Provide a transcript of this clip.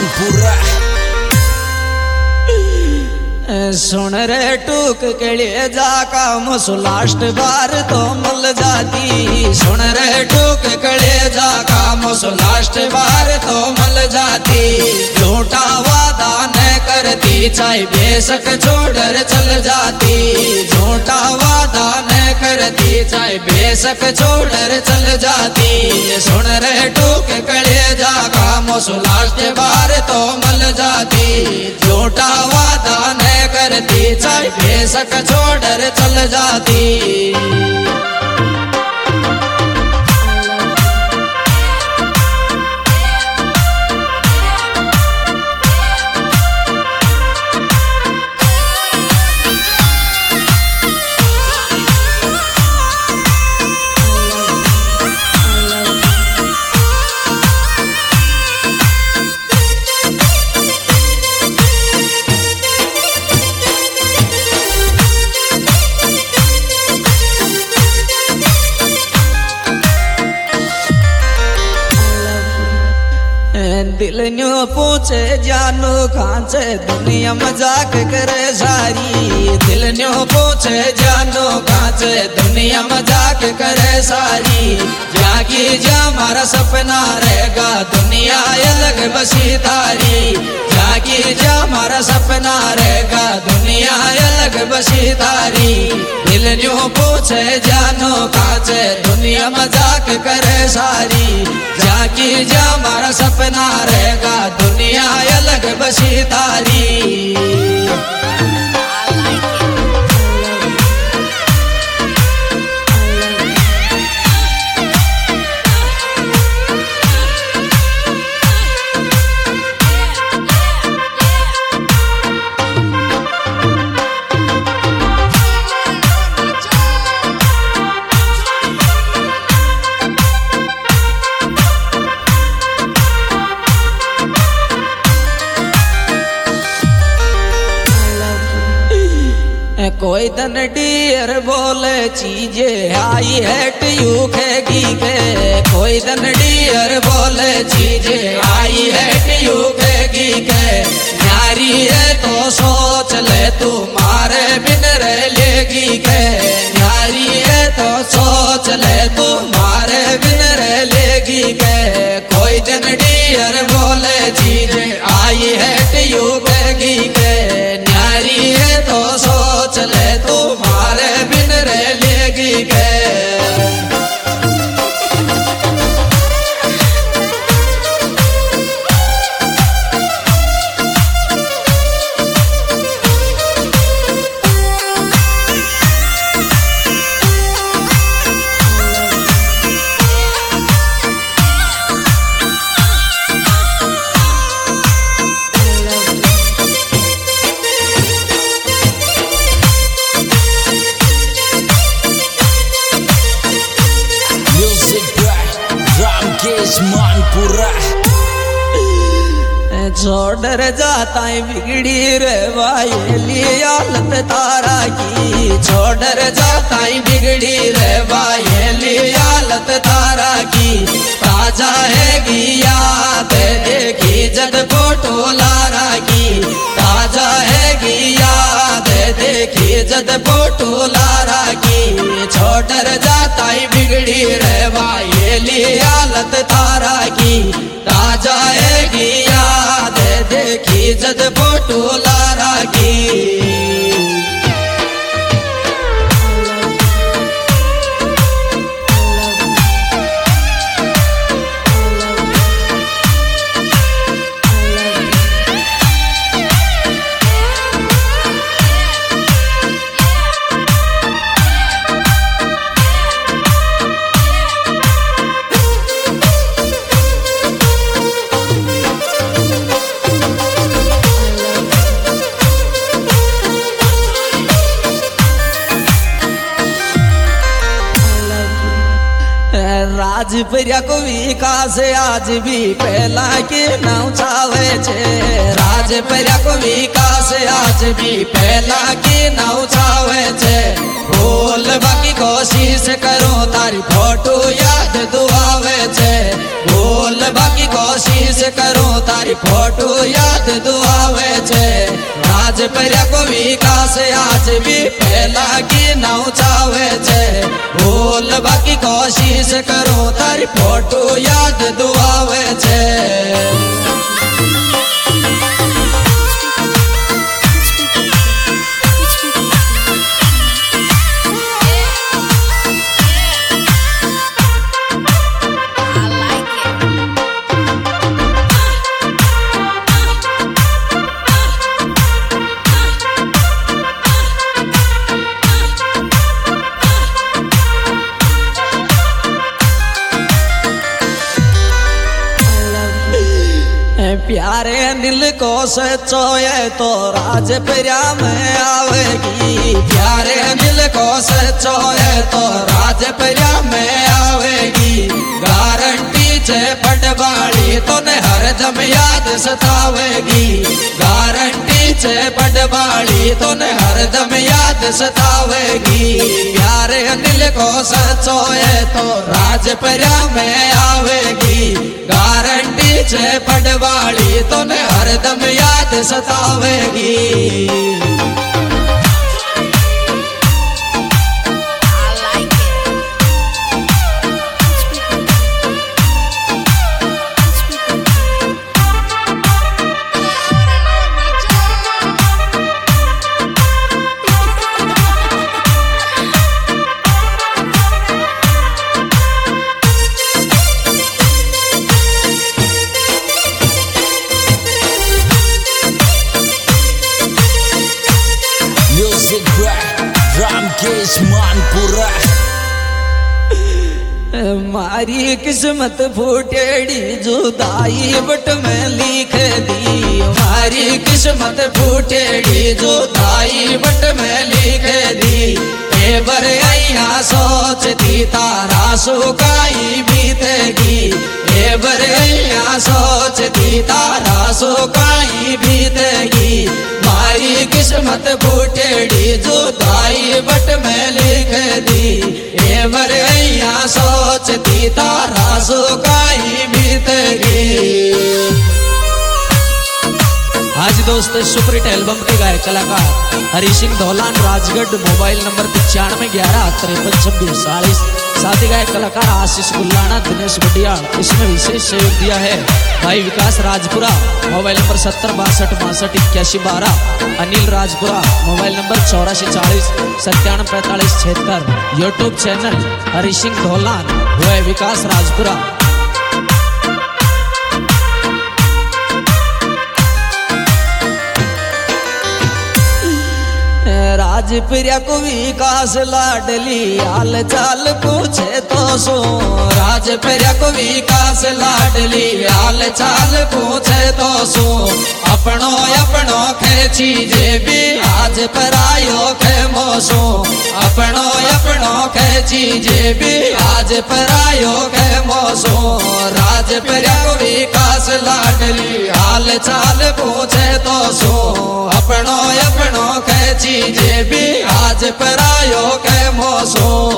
मानपुरा सुन रे टूक के लिए जा काम सो लास्ट बार तो मिल जाती। सुन रे टूक के लिए जा काम सो लास्ट बार तो मिल जाती। झूठा वादा न करती चाहे बेशक छोड़कर चल जाती। झूठा वादा न करती चाहे बेशक छोड़कर चल जाती। सुन रे टूक के लिए जा काम सो लास्ट बार तो मिल जाती। झूठा वादा न करती चाहे बेशक छोड़कर चल जाती। दिल न्यू पूछे जानू खांचे दुनिया मजाक करे सारी। दिल न्यू पूछे जानू खांचे दुनिया मजाक करे सारी। जागी जा हमारा सपना रहेगा दुनिया अलग बसी तारी। जागी जा हमारा सपना रहेगा दुनिया अलग बसी तारी। दिल न्यू पूछे जानू खांचे दुनिया मजाक करे सारी। जागी जा हमारा सपना रहेगा दुनिया अलग बसी तारी। कोई तन डियर बोले चीजे आई है यू खेगी के। कोई तन डियर बोले चीजे आई है यू खेगी के। न्यारी है तो सोच ले तू मारे बिन रह लेगी के। न्यारी है तो सोच ले तू मारे बिन रह लेगी के। कोई तन डियर बोले चीजे आई है यू खेगी के। न्यारी है तो सोच ले तुम्हारे बिन रह लेगी के। मानपुरा छोड़ जाता है बिगड़ी रे वायली हालत तारा की। छोड़ जाता है बिगड़ी रे वायली हालत तारा की। ताजा है याद देखी जद फोटो लारा की। ताजा है याद देखी जद फोटो लारा की। छोड़ जाता है बिगड़ी रे वायली हालत तारा की। ताजा है याद देखी जद फोटो लारा की। राजपुरिया को विकास आज भी पहला के नाव छावे छे। राजपुरिया को विकास आज भी पहला के नाव छावे छे। बोल बाकी कोशिश करो तारी फोटो याद दुआवे छे। बोल बाकी कोशिश करो तारी फोटो याद दुआवे छे। राजपर्या को विकास आज भी पहला की नाव चावे छे। बोल बाकी कोशिश करो तारी फोटो याद दुआवे छे। प्यारे दिल को सचोए तो राजपर्या में आवेगी। प्यारे दिल को सचोए तो राजपर्या में आवेगी। गारंटी छे पटवाड़ी तो ने हरदम याद सतावेगी। गारंटी छे पटवाड़ी तो ने हरदम याद सतावेगी। प्यारे दिल को सचोए तो राजपर्या में आवेगी। गारंटी छे पटवाड़ी तो ने हरदम याद सतावेगी। मारी किस्मत फूटेड़ी जुदाई बट में लिख दी। मारी किस्मत फूटेड़ी जुदाई बट में लिख दी। एबर अइया सोचती तारा सुकाई बीतेगी। एबर अइया सोचती तारा सुकाई बीतेगी। मारी किस्मत फूटेड़ी जुदाई बट में लिख दी। एबर अइया सोचती तारा सुकाई बीतेगी। आज दोस्तों सुपरहिट एल्बम के गायक कलाकार हरि सिंह धौलान राजगढ़। Mobile number 9511535640। साथ ही गायक कलाकार आशीष गुल्लाना दिनेश बटियाल। इसमें विशेष सहयोग दिया है भाई Vikas Rajpura. Mobile number 7062628112। Anil Rajpura. Mobile number 8440 9745 76। YouTube channel Hari Singh Dhaulan व विकास राजपुरा। राजपर्या को विकास लाडली हाल चाल पूछे तो सो। राजपर्या को विकास लाडली हाल चाल पूछे तो सो। अपनो अपनो खेची जे भी आज परायो खे मोसो। अपनो अपनो खेची जे भी आज परायो खे मोसो। राजपर्या को विकास लाडली हाल चाल पूछे तो सो। अपनो अपनो खेची जे भी आज परायो के मोसो।